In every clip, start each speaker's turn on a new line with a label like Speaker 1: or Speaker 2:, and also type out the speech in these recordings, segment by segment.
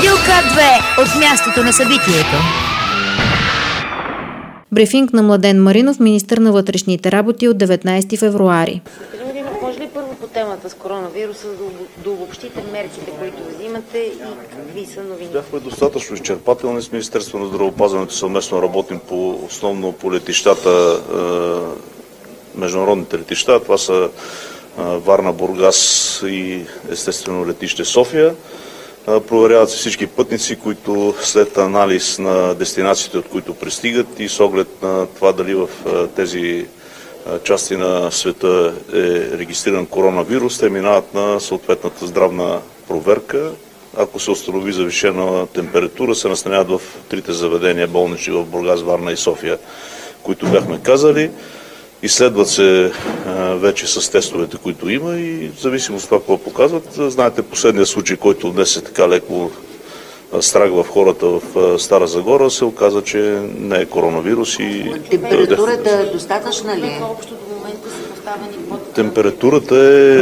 Speaker 1: Радио К2 от мястото на събитието.
Speaker 2: Брифинг на Младен Маринов, министър на вътрешните работи от 19 февруари.
Speaker 3: Може ли първо по темата с коронавируса да обобщите мерките, които взимате и какви са новини?
Speaker 4: Бяхме достатъчно изчерпателни с Министерството на здравеопазването. Съвместно работим основно по летищата, международните летища. Това са Варна, Бургас и естествено летище София. Проверяват се всички пътници, които след анализ на дестинациите, от които пристигат и с оглед на това дали в тези части на света е регистриран коронавирус, те минават на съответната здравна проверка. Ако се установи завишена температура, се настаняват в трите заведения болнични в Бургас, Варна и София, които бяхме казали. Изследват се вече с тестовете, които има и в зависимост от това, какво показват. Знаете, последният случай, който днес е така леко страх в хората в Стара Загора, се оказа, че не е коронавирус.
Speaker 3: Температурата достатъчна ли е?
Speaker 4: Температурата е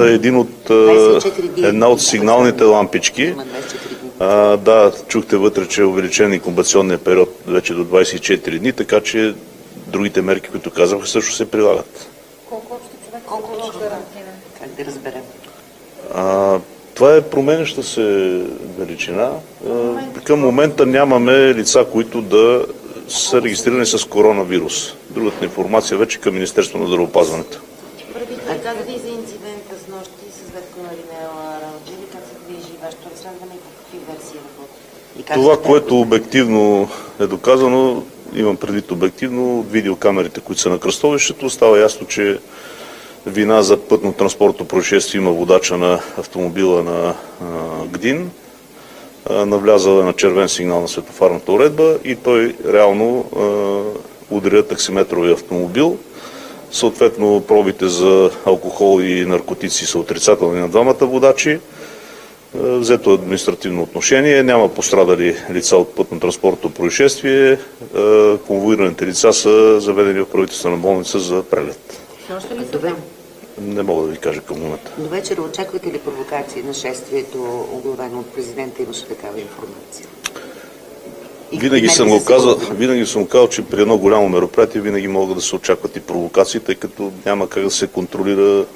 Speaker 4: една от сигналните лампички. Да, чухте вътре, че е увеличен инкубационния период вече до 24 дни, така че другите мерки, които казах, също се прилагат.
Speaker 3: Колко карантина? Как да разберем?
Speaker 4: Това е променяща се величина. Към момента нямаме лица, които да са регистрирани с коронавирус. Другата информация вече към Министерството на здравеопазването.
Speaker 3: Казахте и за инцидента с нощи с ветко на Ринела Аранджели. Как се движи вашето разследване и по какви версии работи?
Speaker 4: Това, което обективно е доказано, имам предвид обективно, от видеокамерите, които са на кръстовището, става ясно, че вина за пътно-транспортно происшествие има водача на автомобила на ГДИН. Навлязал е на червен сигнал на светофарната уредба и той реално удря таксиметровия автомобил. Съответно, пробите за алкохол и наркотици са отрицателни на двамата водачи. Взето административно отношение, няма пострадали лица от пътно-транспортно происшествие. Конвоираните лица са заведени в правителствена болница за преглед. Не мога да ви кажа към момента.
Speaker 3: До вечера очаквате ли провокации на шествието, оглавено от президента? Имаше такава информация?
Speaker 4: Винаги съм казал, че при едно голямо мероприятие винаги могат да се очакват и провокации, тъй като няма как да се контролира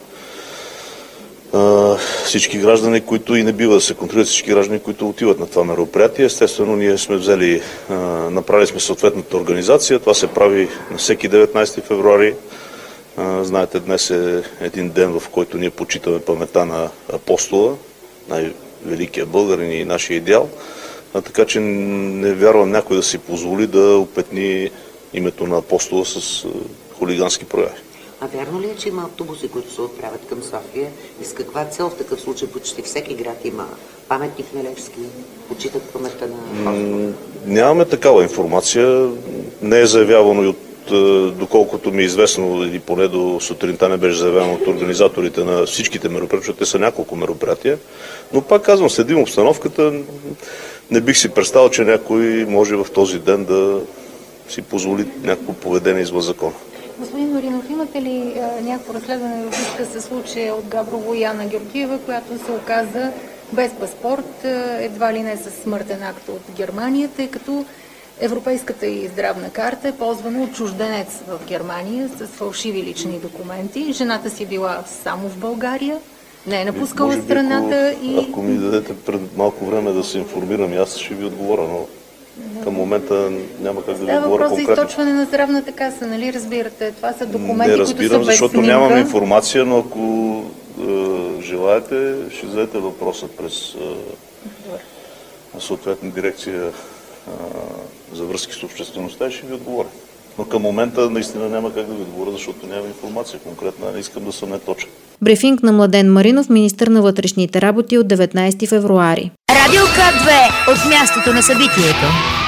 Speaker 4: всички граждани, които и не бива да се контролират всички граждани, които отиват на това мероприятие. Естествено, ние сме направили сме съответната организация. Това се прави на всеки 19 февруари. Знаете, днес е един ден, в който ние почитаме паметта на Апостола, най-великия българин и нашия идеал. Така че не вярвам някой да си позволи да опетни името на Апостола с хулигански прояви.
Speaker 3: А вярно ли е, че има автобуси, които се отправят към София? И с каква цел в такъв случай почти всеки град има паметник на Левски, почитат паметта на Апостола?
Speaker 4: Нямаме такава информация. Не е заявявано и от доколкото ми е известно, или поне до сутринта не беше заявено от организаторите на всичките мероприятия, защото те са няколко мероприятия. Но пак казвам, следим обстановката. Не бих си представил, че някой може в този ден да си позволи някакво поведение извън закона.
Speaker 5: Господин Маринов, имате ли някакво разследване във връзка с случая от Габрово и Яна Георгиева, която се оказа без паспорт, едва ли не с смъртен акт от Германия, тъй като Европейската и здравна карта е ползвана от чужденец в Германия с фалшиви лични документи. Жената си била само в България, не е напускала страната и...
Speaker 4: Ако ми дадете пред малко време да се информирам, аз ще ви отговоря, но към момента няма как да ви отговоря конкретно.
Speaker 5: Въпрос за източване на здравната каса, нали разбирате? Това са документи, които са без снимка.
Speaker 4: Защото нямам информация, но ако желаете, ще зададете въпроса през съответна дирекция за връзки с обществеността и ще ви отговоря. Но към момента наистина няма как да ви отговоря, защото няма информация конкретна, не искам да съм неточен.
Speaker 2: Брифинг на Младен Маринов, министър на вътрешните работи от 19 февруари.
Speaker 1: Радио К2 от мястото на събитието.